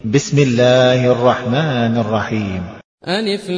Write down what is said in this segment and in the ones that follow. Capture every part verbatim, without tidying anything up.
بسم الله الرحمن الرحيم. ألف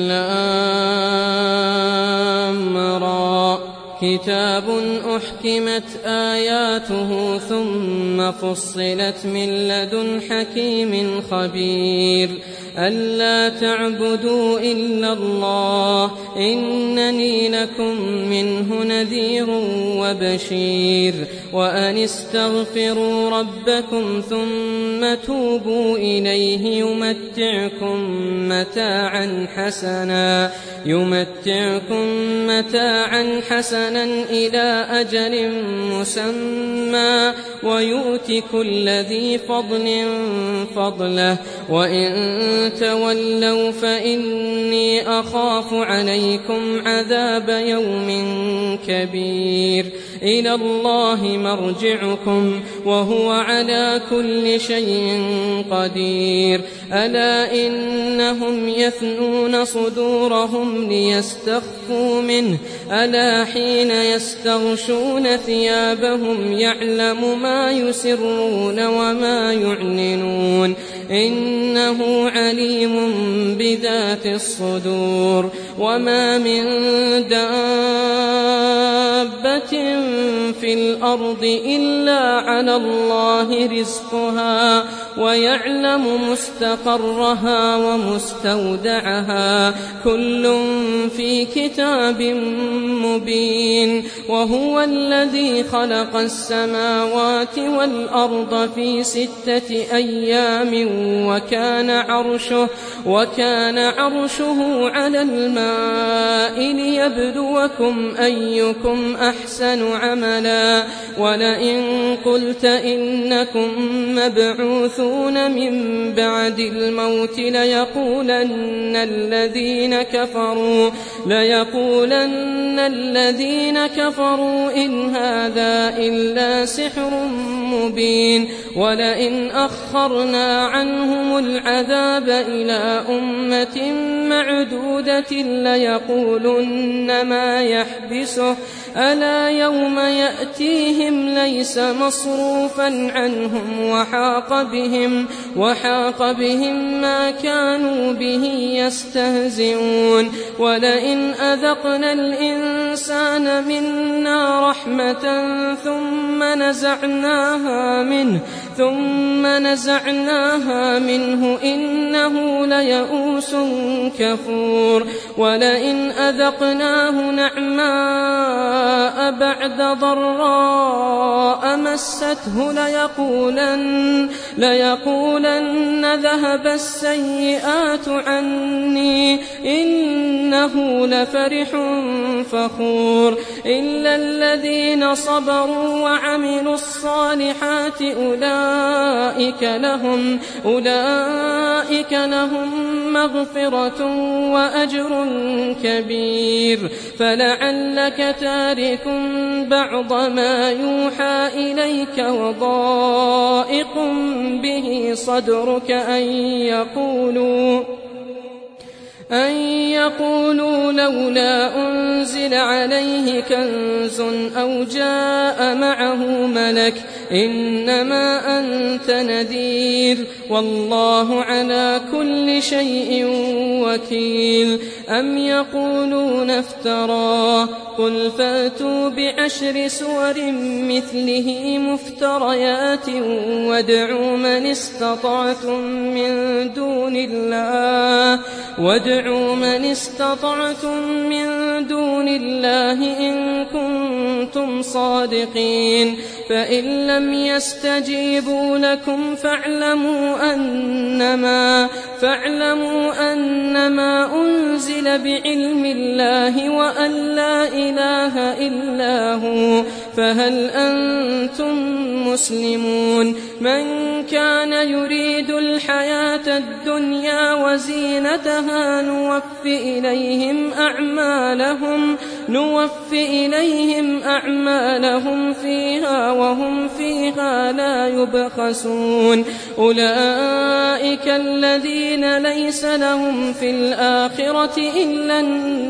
لام را كتاب أحكمت آياته ثم فصلت من لدن حكيم خبير ألا تعبدوا إلا الله إنني لكم منه نذير وبشير وأن استغفروا ربكم ثم توبوا إليه يمتعكم متاعا حسنا يمتعكم متاعا حسنا إلى أجل مسمى ويؤت كل ذي فضل فضله وإن تولوا فإني أخاف عليكم عذاب يوم كبير إلى الله مرجعكم وهو على كل شيء قدير ألا إنهم يثنون صدورهم ليستخفوا منه ألا حين يستغشون ثيابهم يعلم ما يسرون وما يعلنون إنه عليم بذات الصدور وما من دابة في الأرض إلا على الله رزقها ويعلم مستقرها ومستودعها كل في كتاب مبين وهو الذي خلق السماوات والأرض في ستة أيام وكان عرشه وكان عرشه على الماء ليبلوكم أيكم أحسن عملا ولئن قلت إنكم مبعوثون من بعد الموت ليقولن الذين كفروا ليقولن الذين كفروا إن هذا إلا سحر مبين ولئن أخرنا عنهم العذاب إلى أمة معدودة ليقولن ما يحبسه ألا يوم يأتيهم ليس مصروفا عنهم وحاق بهم, وحاق بهم ما كانوا به يستهزئون ولئن أذقنا الإنسان منا رحمة ثم نزعناها منه ثم نزعناها منه إنه ليئوس كفور ولئن أذقناه نعماء بعد ضراء مسته ليقولن, ليقولن ذهب السيئات عني إنه لفرح فخور إلا الذين صبروا وعملوا الصالحات أولئك لهم, أولئك لهم مغفرة وأجر كبير فلعلك تارك بعض ما يوحى إليك وضائق به صدرك أن يقولوا أن يقولوا لولا أنزل عليه كنز أو جاء معه ملك إنما أنت نذير والله على كل شيء وكيل أم يقولون افتراه قل فاتوا بعشر سور مثله مفتريات وادعوا من استطعتم من دون الله وادعوا من استطعتم من دون الله إن كنتم صادقين فإن لم يستجيبوا لكم فاعلموا أنما, فاعلموا أنما أنزل بعلم الله وأن لا إله إلا هو فهل أنتم مسلمون من كان يريد الحياة الدنيا وزينتها نوف إليهم أعمالهم نوف إليهم أعمالهم فيها وهم فيها لا يبخسون أولئك الذين ليس لهم في الآخرة إلا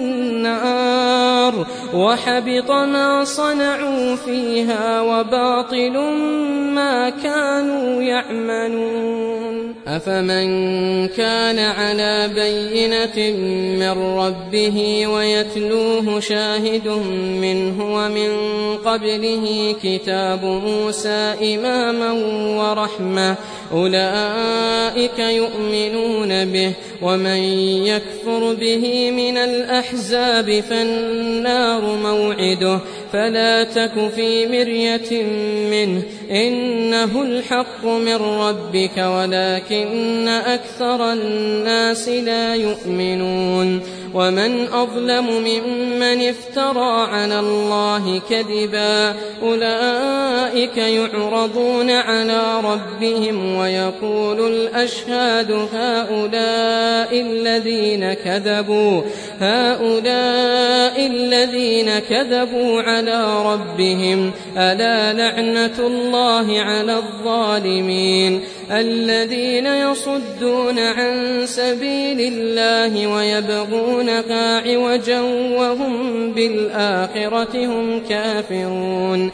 النار وحبط ما صنعوا فيها وباطل ما كانوا يعملون. أفمن كان على بينة من ربه ويتلوه شاهد منه ومن قبله كتاب موسى إماما ورحمة أولئك يؤمنون به ومن يكفر به من الأحزاب فالنار موعده فلا تك في مرية منه إنه الحق من ربك ولكن أكثر الناس لا يؤمنون ومن أظلم ممن افترى على الله كذبا أولئك يعرضون على ربهم ويقول الأشهاد هؤلاء الذين كذبوا هؤلاء الذين كذبوا على ربهم ألا لعنة الله على الظالمين الذين يصدون عن سبيل الله ويبغونها عوجا وهم بالآخرة هم كافرون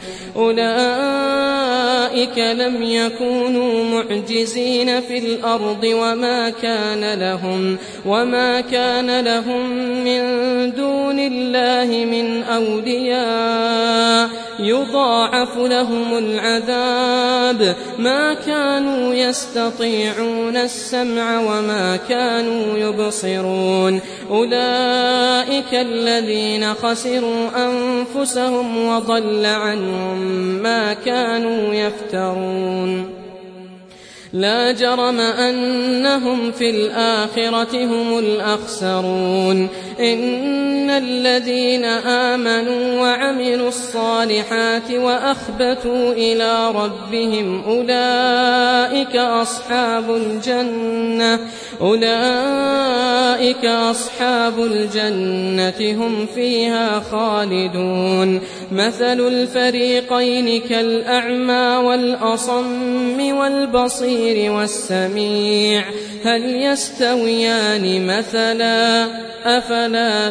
أولئك لم يكونوا معجزين في الأرض وما كان لهم وما كان لهم من دون الله من أولياء يضاعف لهم العذاب ما كانوا يستطيعون السمع وما كانوا يبصرون أولئك الذين خسروا أنفسهم وضل عنهم ما كانوا يفترون لا جرم أنهم في الآخرة هم الأخسرون إن الذين آمنوا وعملوا الصالحات وأخبتوا إلى ربهم أولئك أصحاب الجنة أولئك أصحاب الجنة هم فيها خالدون مثل الفريقين كالأعمى والأصم والبصير والسميع هل يستويان مثلا أفلا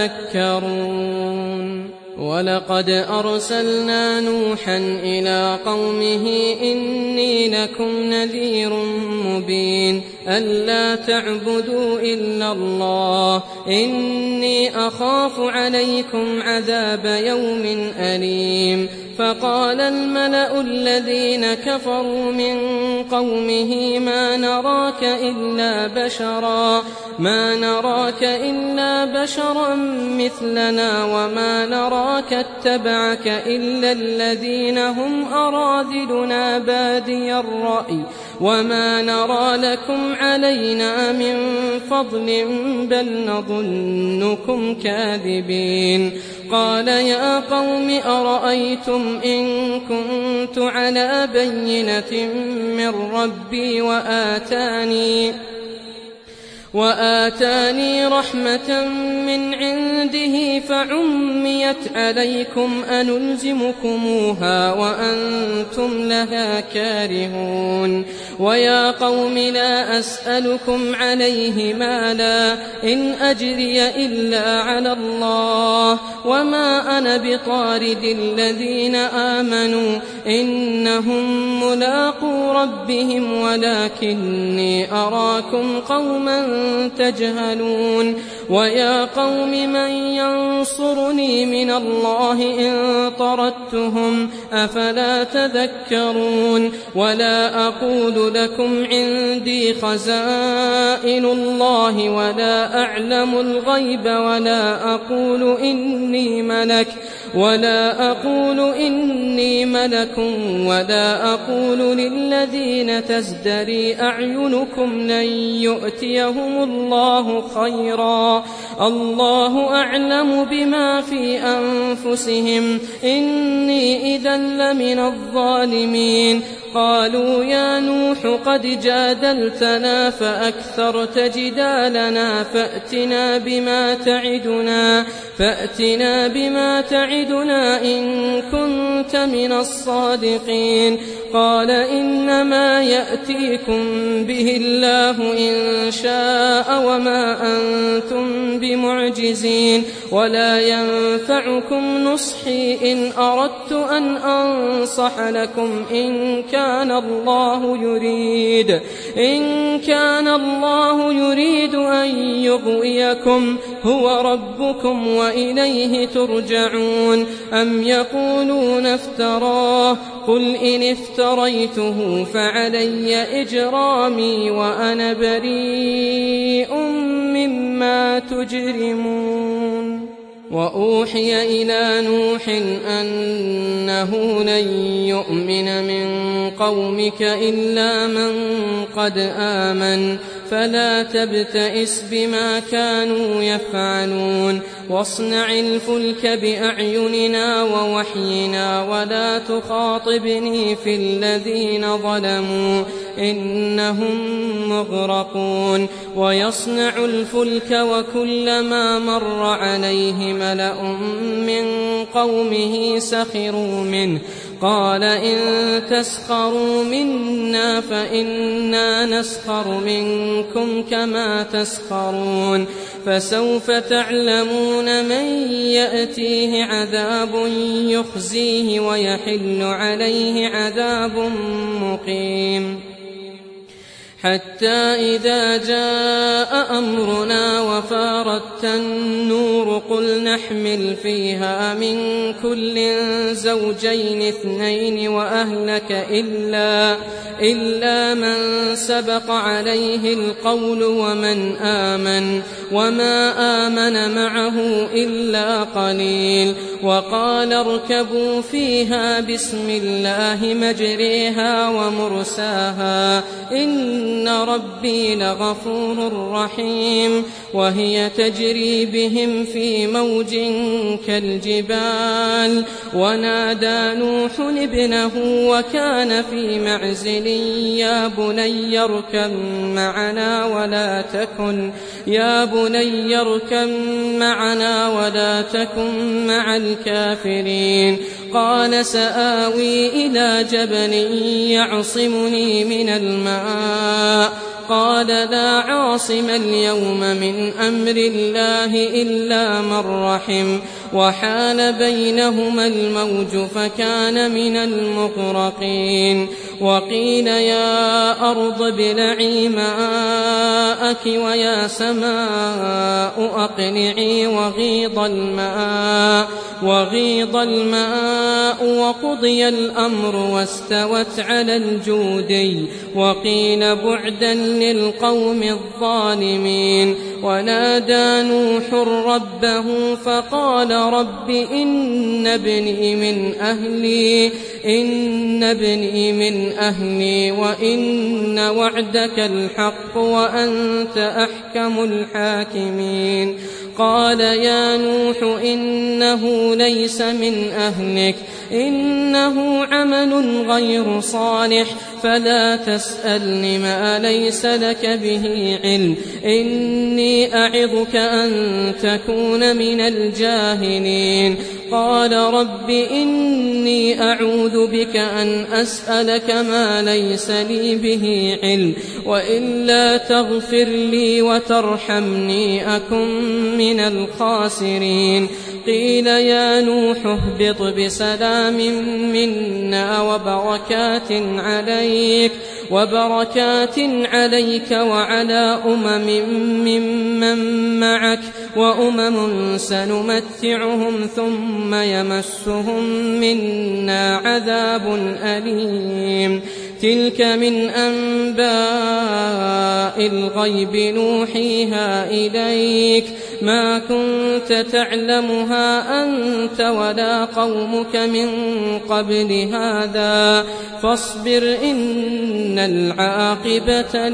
تذكرون ولقد أرسلنا نوحا إلى قومه إني لكم نذير مبين ألا تعبدوا إلا الله إني أخاف عليكم عذاب يوم أليم فقال الملأ الذين كفروا من قومه ما نراك إلا بشرا ما نراك إلا بشرا مثلنا وما نراك اتبعك إلا الذين هم أراذلنا بادي الرأي وما نرى لكم علينا من فضل بل نظنكم كاذبين قال يا قوم أرأيتم إن كنت على بينة من ربي وآتاني وآتاني رحمة من عنده فعميت عليكم أنلزمكموها وأنتم لها كارهون ويا قوم لا أسألكم عليه مالا إن أجري إلا على الله وما أنا بطارد الذين آمنوا إنهم ملاقو ربهم ولكني أراكم قوما تجهلون ويا قوم من ينصرني من الله إن طردتهم أفلا تذكرون ولا أقول لكم عندي خزائن الله ولا أعلم الغيب ولا أقول إني ملك ولا أقول إني ملك ولا أقول للذين تزدري أعينكم لن يؤتيهم الله خيرا الله أعلم بما في أنفسهم إني إذا لمن الظالمين قالوا يا نوح قد جادلتنا فأكثرت جدالنا فأتنا بما تعدنا فأتنا بما تعدنا إن كنت من الصادقين قال إنما يأتيكم به الله إن شاء وما أنتم بمعجزين ولا ينفعكم نصحي إن أردت أن أنصح لكم إن كان الله يريد إن كان الله يريد أن يغويكم هو ربكم وإليه ترجعون. أم يقولون افتراه قل إن افتريته فعلي إجرامي وأنا بريء مما تجرمون. وأوحي إلى نوح أنه لن يؤمن من قومك إلا من قد آمن فلا تبتئس بما كانوا يفعلون واصنع الفلك بأعيننا ووحينا ولا تخاطبني في الذين ظلموا إنهم مغرقون. ويصنع الفلك وكلما مر عليه ملأ من قومه سخروا منه قال إن تسخروا منا فإنا نسخر منكم كما تسخرون فسوف تعلمون من يأتيه عذاب يخزيه ويحل عليه عذاب مقيم. حتى إذا جاء أمرنا وفارت النور قل نحمل فيها من كل زوجين اثنين وأهلك إلا, إلا من سبق عليه القول ومن آمن وما آمن معه إلا قليل. وقال اركبوا فيها بسم الله مجريها ومرساها إن ربي لغفور رحيم. وهي تجري بهم في موج كالجبال ونادى نوح ابنه وكان في معزل يا بني اركب معنا ولا تكن يا بني اركب معنا ولا تكن مع الكافرين. قال سآوي إلى جبل يعصمني من الماء قال لا عاصم اليوم من أمر الله إلا من رحم وحال بينهما الموج فكان من المغرقين. وقيل يا أرض ابلعي ماءك ويا سماء أقلعي وغيض الماء وغيض الماء وقضي الأمر واستوت على الجودي وقيل بعدا للقوم الظالمين. ونادى نوح ربه فقال رب إن ابني من أهلي إن ابني من أهلي وإن وعدك الحق وأنت أحكم الحاكمين. قال يا نوح إنه ليس من أهلك إنه عمل غير صالح فلا تسألني ما ليس لك به علم إني أعظك أن تكون من الجاهلين. قال رب إني أعوذ بك أن أسألك ما ليس لي به علم وإلا تغفر لي وترحمني أكن من الخاسرين. قيل يا نوح اهبط بسلام منا وبركات عليك وبركات عليك وعلى أمم ممن معك وأمم سنمتعهم ثم يمسهم منا عذاب أليم. تلك من أنباء الغيب نوحيها إليك ما كنت تعلمها أنت ولا قومك من قبل هذا فاصبر إن العاقبة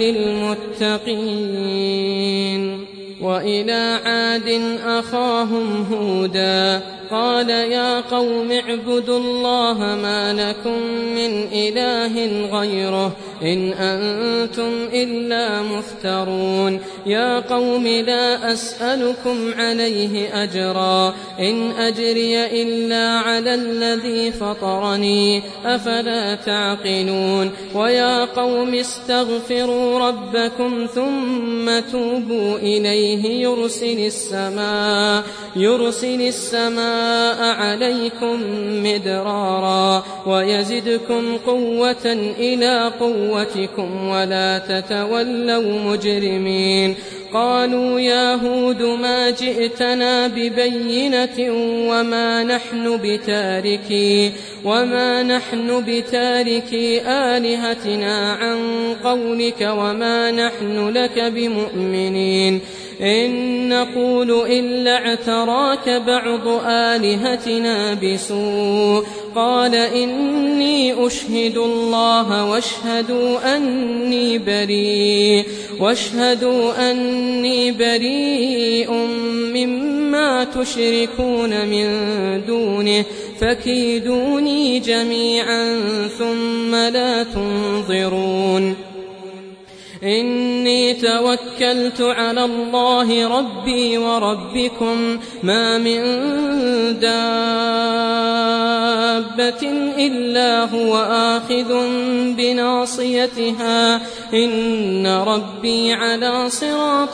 للمتقين. وإلى عاد أخاهم هودا قال يا قوم اعبدوا الله ما لكم من إله غيره إن أنتم إلا مفترون يا قوم لا أسألكم عليه أجرا إن أجري إلا على الذي فطرني أفلا تعقلون ويا قوم استغفروا ربكم ثم توبوا إليه يرسل السماء يرسل السماء عليكم مدرارا ويزدكم قوة إلى قوتكم ولا تتولوا مجرمين قالوا يا هود ما جئتنا ببينة وما نحن بتاركي وما نحن بتاركي آلهتنا عن قولك وما نحن لك بمؤمنين إن نقول إلا اعتراك بعض آلهتنا بسوء قال إني أشهد الله واشهدوا أني بريء واشهدوا أني بريء مما تشركون من دونه فكيدوني جميعا ثم لا تنظرون إني توكلت على الله ربي وربكم ما من دابة إلا هو آخذ بناصيتها إن ربي على صراط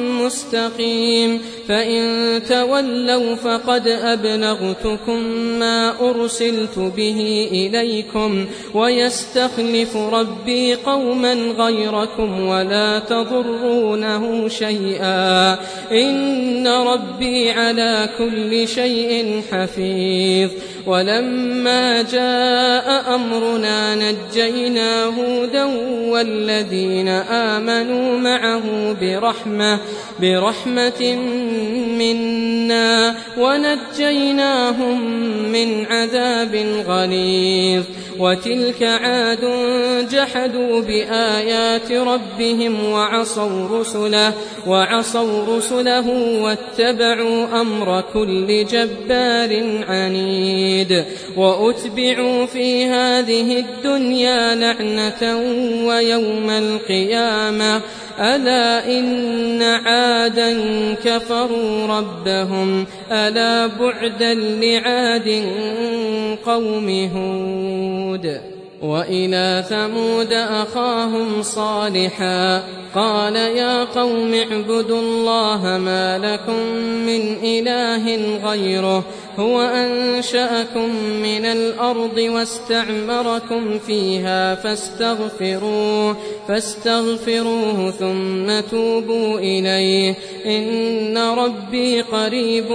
مستقيم فإن تولوا فقد أبلغتكم ما أرسلت به إليكم ويستخلف ربي قوما غيركم ولا تضرونه شيئا إن ربي على كل شيء حفيظ ولما جاء أمرنا نجينا هودا والذين آمنوا معه برحمة برحمة منا ونجيناهم من عذاب غليظ وتلك عاد جحدوا بآيات ربهم وعصوا رسله وعصوا رسله واتبعوا أمر كل جبار عنيد وأتبعوا في هذه الدنيا لعنة ويوم القيامة ألا إن عادا كفروا ربهم ألا بعدا لعاد قوم هود وإلى ثمود أخاهم صالحا قال يا قوم اعبدوا الله ما لكم من إله غيره هو أنشأكم من الأرض واستعمركم فيها فاستغفروه فاستغفروه ثم توبوا إليه إن ربي قريب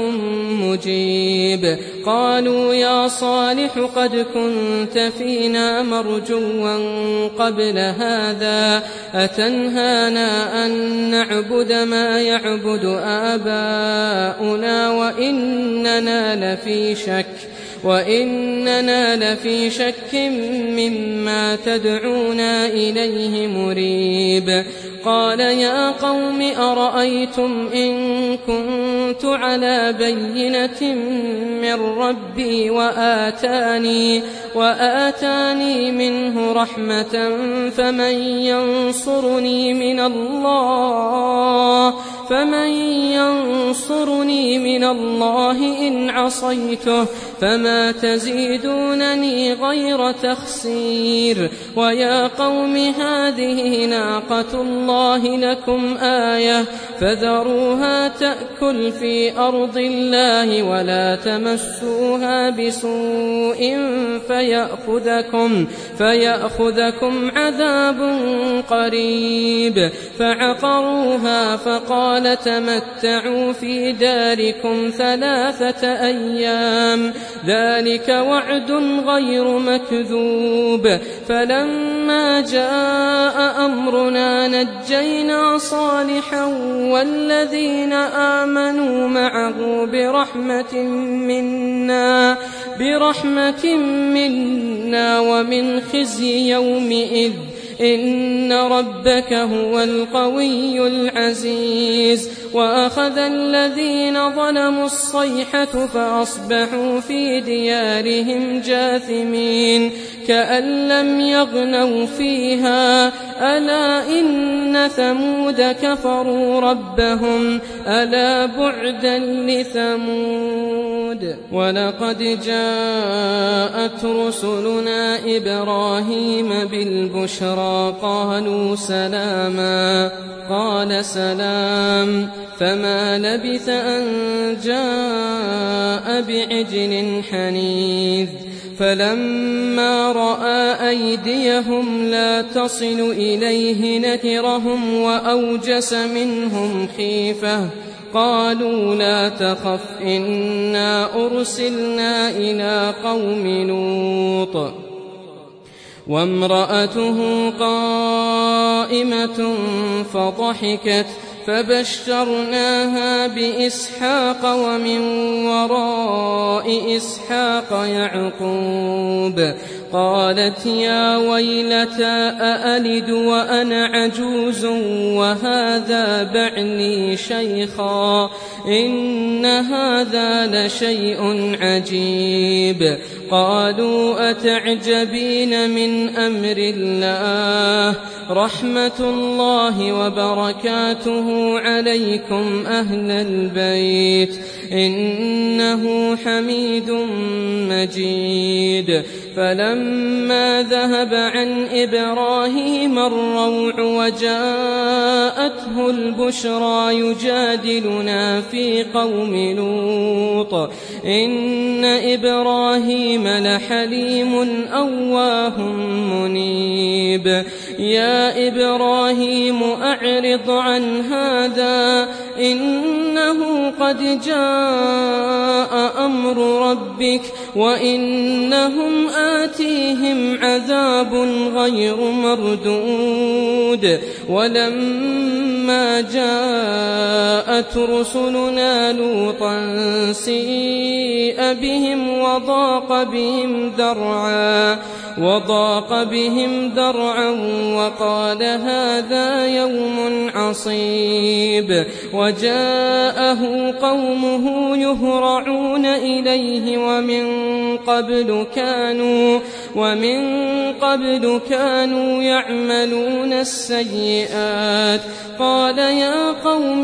مجيب قالوا يا صالح قد كنت فينا مرجوا قبل هذا أتنهانا أن نعبد ما يعبد آباؤنا وإننا لفي شك وإننا لفي شك مما تدعونا إليه مريب قال يا قوم أرأيتم إن كنت على بينة من ربي وآتاني وآتاني منه رحمة فمن ينصرني من الله فمن ينصرني من الله إن عصيته فما تزيدونني غير تخسير ويا قوم هذه ناقة الله لكم آية فذروها تأكل في أرض الله ولا تمسوها بسوء فيأخذكم, فيأخذكم عذاب قريب فعقروها فقال تمتعوا في داركم ثلاثة أيام ذلك وعد غير مكذوب فلما جاء أمرنا نجينا صالحا والذين آمنوا معه برحمة منا برحمة منا ومن خزي يومئذ إن ربك هو القوي العزيز وأخذ الذين ظلموا الصيحة فأصبحوا في ديارهم جاثمين كأن لم يغنوا فيها ألا إن ثمود كفروا ربهم ألا بعدا لثمود ولقد جاءت رسلنا إبراهيم بالبشرى قالوا سلاما قال سلام فما لبث أن جاء بعجل حنيذ فلما رأى أيديهم لا تصل إليه نكرهم وأوجس منهم خيفة قالوا لا تخف إنا أرسلنا إلى قوم لوط وامرأته قائمة فضحكت فبشرناها بإسحاق ومن وراء إسحاق يعقوب قالت يا ويلتى أألد وأنا عجوز وهذا بعلي شيخا إن هذا لشيء عجيب قالوا أتعجبين من أمر الله رحمة الله وبركاته عليكم أهل البيت إنه حميد مجيد فلما ذهب عن إبراهيم الروع وجاءته البشرى يجادلنا في قوم لوط إن إبراهيم لحليم أواه منيب يا إبراهيم أعرض عن هذا إنه قد جاء أمر ربك وإنهم آتيهم عذاب غير مردود ولما جاءت رسلنا لوطا سيء بهم وضاق بهم ذرعا وضاق بهم ذرعا وقال هذا يوم عصيب وجاءه قومه يهرعون إليه ومن قبل كانوا ومن قبل كانوا يعملون السيئات قال يا قوم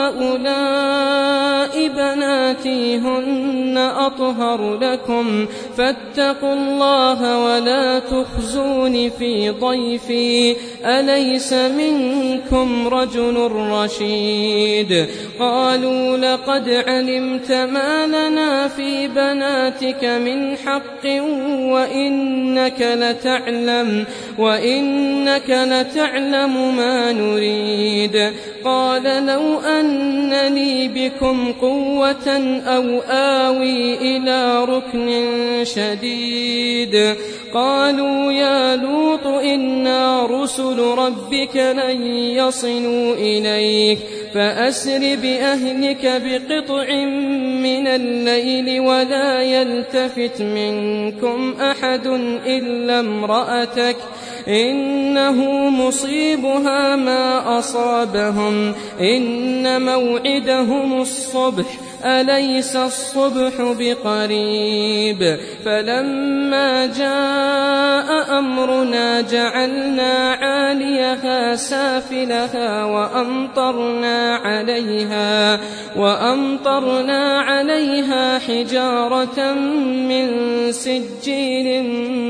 هؤلاء بناتي هن أطهر لكم فاتقوا الله ولا تخزون في ضيفي أليس منكم رجل رشيد قالوا لقد علمت ما لنا في بناتك من حق وإنك لتعلم وإنك لتعلم ما نريد قال لو أن لي بكم قوة أو آوي إلى ركن شديد قالوا يا لوط إنا رسل ربك لن يصلوا إليك فأسر بأهلك بقطع من الليل ولا يلتفت منكم أحد إلا امرأتك إنه مصيبها ما أصابهم إن موعدهم الصبح أليس الصبح بقريب فلما جاء أمرنا جعلنا عاليها سافلها وأمطرنا عليها وأمطرنا عليها حجارة من سجيل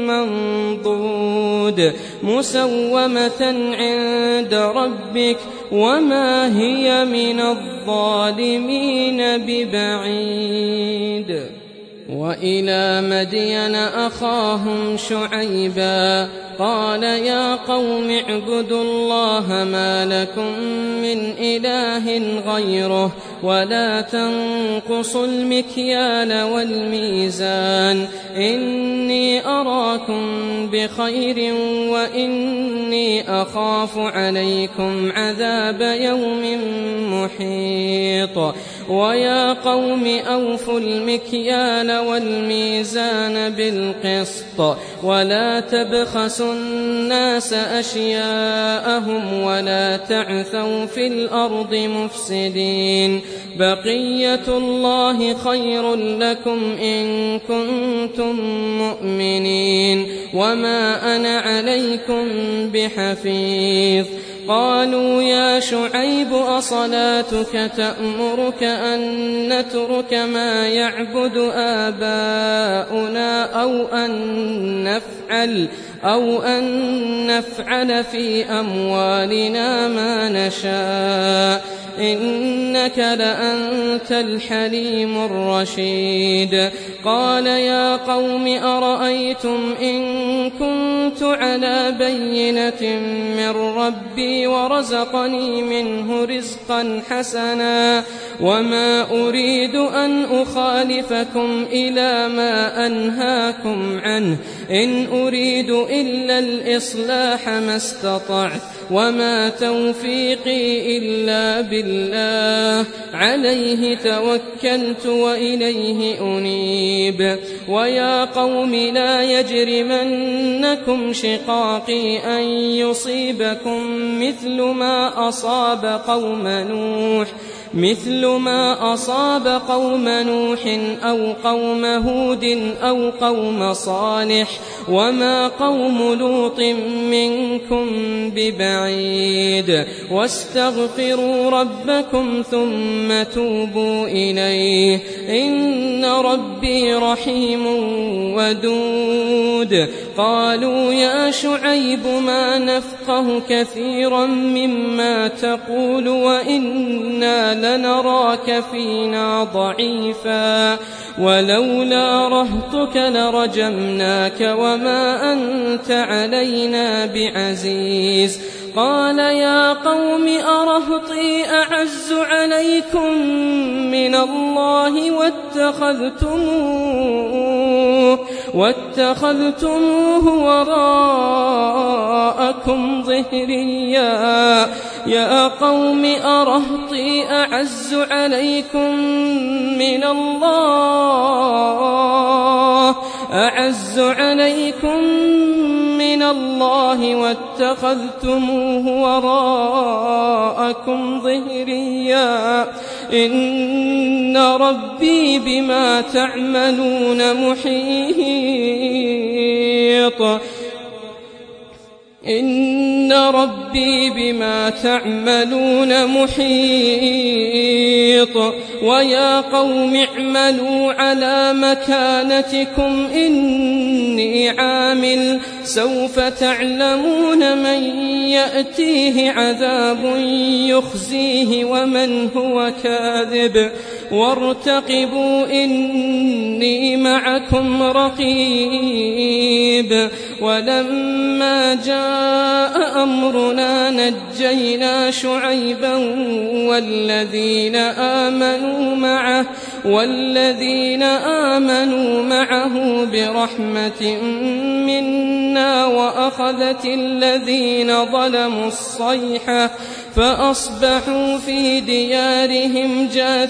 منضود مسومة عند ربك وما هي من الظالمين ببعيد وإلى مدين أخاهم شعيبا قال يا قوم اعبدوا الله ما لكم من إله غيره ولا تنقصوا المكيال والميزان إني أراكم بخير وإني أخاف عليكم عذاب يوم محيط ويا قوم أوفوا المكيال والميزان بالقسط ولا تبخسوا الناس أشياءهم ولا تعثوا في الأرض مفسدين بقية الله خير لكم إن كنتم مؤمنين وما أنا عليكم بحفيظ قالوا يا شعيب أصلاتك تأمرك أن نترك ما يعبد آباؤنا أو أن نفعل أو أن نفعل في أموالنا ما نشاء إنك لأنت الحليم الرشيد قال يا قوم أرأيتم إن كنت على بينة من ربي ورزقني منه رزقا حسنا وما أريد أن أخالفكم إلى ما أنهاكم عنه إن أريد إلا الإصلاح ما استطعت وما توفيقي إلا بالله عليه توكلت وإليه أنيب ويا قوم لا يجرمنكم شقاقي أن يصيبكم مثل ما أصاب قوم نوح مثل ما أصاب قوم نوح أو قوم هود أو قوم صالح وما قوم لوط منكم ببعيد واستغفروا ربكم ثم توبوا إليه إن ربي رحيم ودود قالوا يا شعيب ما نفقه كثيرا مما تقول وإنا لنراك فينا ضعيفا ولولا رهطك لرجمناك وما أنت علينا بعزيز قال يا قوم أرهطي أعز عليكم من الله واتخذتموه واتخذتموه وراءكم ظهريا يا قوم أرهطي أعز عليكم من الله أعز عليكم من الله واتخذتموه وراءكم ظهريا إن ربي بما تعملون محيط إن ربي بما تعملون محيط ويا قوم اعملوا على مكانتكم إني عامل سوف تعلمون من يأتيه عذاب يخزيه ومن هو كاذب وارتقبوا إني معكم رقيب ولما جاء أمرنا نجينا شعيبا والذين آمنوا معه والذين آمنوا معه برحمة منا وأخذت الذين ظلموا الصيحة فأصبحوا في ديارهم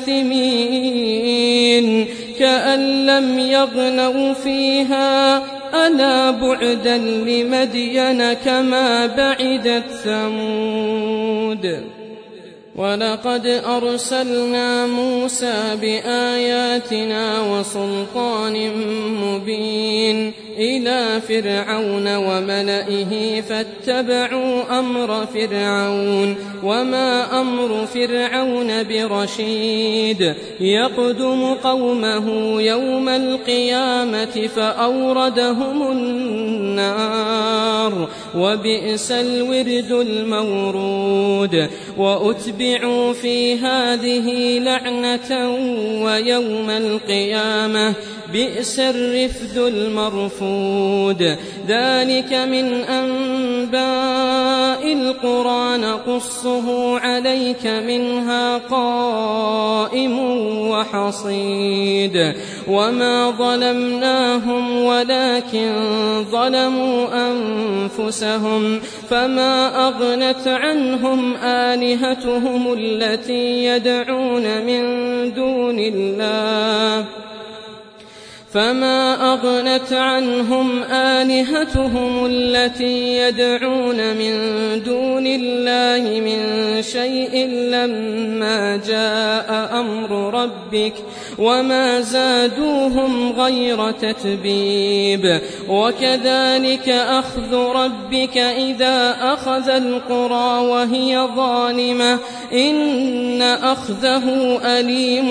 جاثمين كأن لم يغنوا فيها ألا بعدا لمدين كما بعدت ثمود ولقد أرسلنا موسى بآياتنا وسلطان مبين إلى فرعون وملئه فاتبعوا أمر فرعون وما أمر فرعون برشيد يقدم قومه يوم القيامة فأوردهم النار وبئس الورد المورود وأتبعوا في هذه لعنة ويوم القيامة بئس الرفد المرفود ذلك من أنباء أنباء القرى نقصه عليك منها قائم وحصيد وما ظلمناهم ولكن ظلموا أنفسهم فما أغنت عنهم آلهتهم التي يدعون من دون الله فما أغنت عنهم آلهتهم التي يدعون من دون الله من شيء لما جاء أمر ربك وما زادوهم غير تتبيب وكذلك أخذ ربك إذا أخذ القرى وهي ظالمة إن أخذه أليم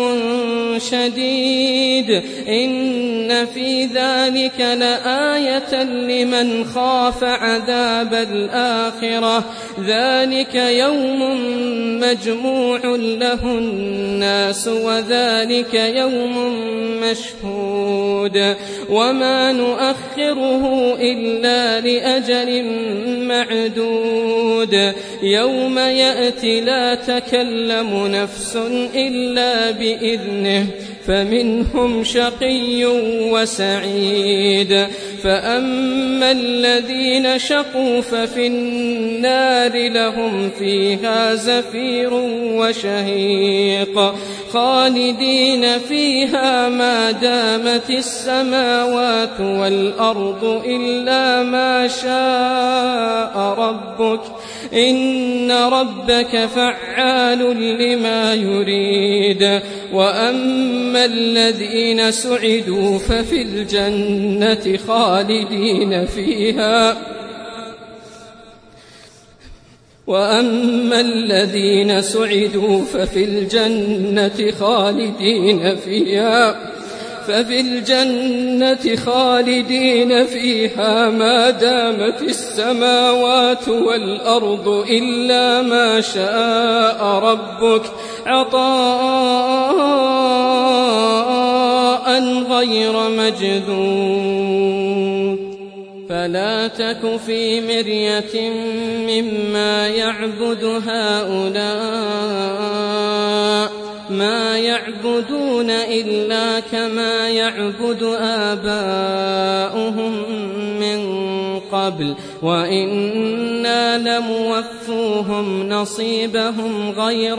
شديد إن إن في ذلك لآية لمن خاف عذاب الآخرة ذلك يوم مجموع له الناس وذلك يوم مشهود وما نؤخره إلا لأجل معدود يوم يأتي لا تكلم نفس إلا بإذنه فمنهم شقي وسعيد فأما الذين شقوا ففي النار لهم فيها زفير وشهيق خالدين فيها ما دامت السماوات والأرض إلا ما شاء ربك إن ربك فعال لما يريد وأما الذين سعدوا ففي الجنة خالدين فيها وأما الذين سعدوا ففي الجنة خالدين فيها ففي الجنة خالدين فيها ما دامت السماوات والأرض إلا ما شاء ربك عطاء غير مجذوذ فلا تك في مرية مما يعبد هؤلاء ما يعبدون إلا كما يعبد آباؤهم من قبل وإنا لموفوهم نصيبهم غير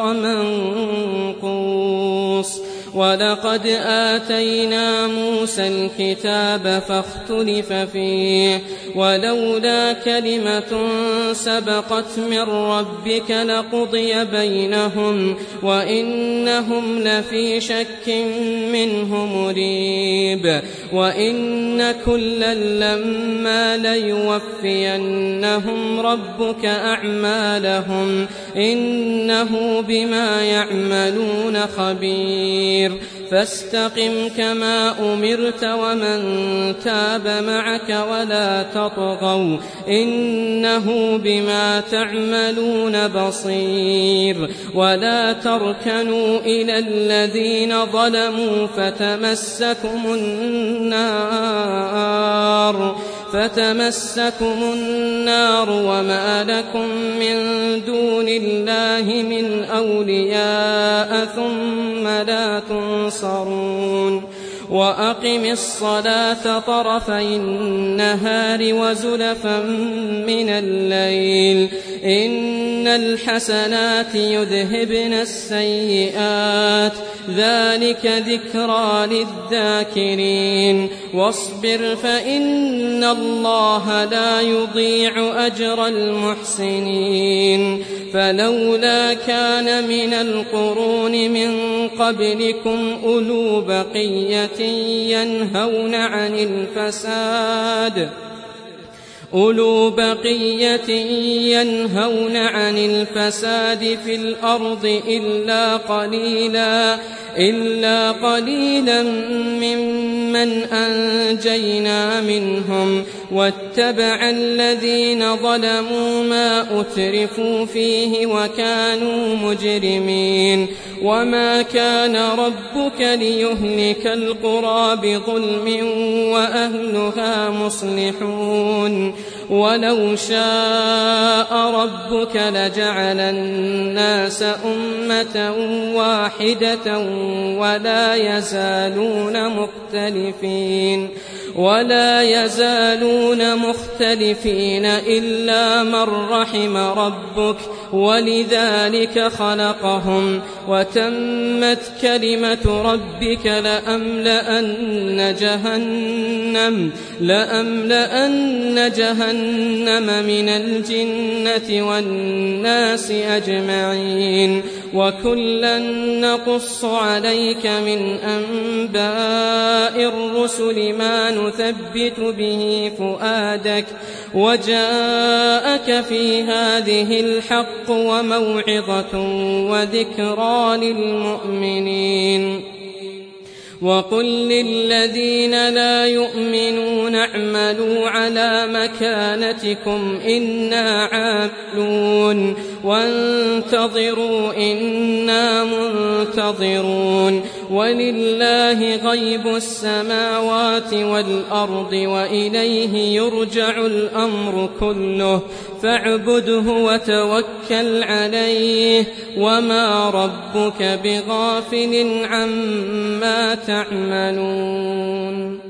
منقوص ولقد آتينا موسى الكتاب فاختلف فيه ولولا كلمة سبقت من ربك لقضي بينهم وإنهم لفي شك منه مريب وإن كلا لما ليوفينهم ربك أعمالهم إنه بما يعملون خبير فاستقم كما أمرت ومن تاب معك ولا تطغوا إنه بما تعملون بصير ولا تركنوا إلى الذين ظلموا فتمسكم النار فتمسكم النار وما لكم من دون الله من أولياء ثم لا تنصرون وأقم الصلاة طرفي النهار وزلفا من الليل إن الحسنات يذهبن السيئات ذلك ذكرى للذاكرين واصبر فإن الله لا يضيع أجر المحسنين فلولا كان من القرون من قبلكم أولو بقية ينهون عن الفساد أولو بقية ينهون عن الفساد في الأرض إلا قليلا إلا قليلا ممن أنجينا منهم واتبع الذين ظلموا ما أترفوا فيه وكانوا مجرمين وما كان ربك ليهلك القرى بظلم وأهلها مصلحون ولو شاء ربك لجعل الناس أمة واحدة ولا يزالون مختلفين ولا يزالون مختلفين إلا من رحم ربك ولذلك خلقهم وتمت كلمة ربك لأملأن جهنم لأملأن جهنم من الجنة والناس أجمعين وكلا نقص عليك من أنباء الرسل ما نثبت به فؤادك وجاءك في هذه الحق وموعظة وذكرى للمؤمنين وقل للذين لا يؤمنون اعملوا على مكانتكم إنا عاملون وانتظروا إنا منتظرون ولله غيب السماوات والأرض وإليه يرجع الأمر كله فاعبده وتوكل عليه وما ربك بغافل عما تعملون.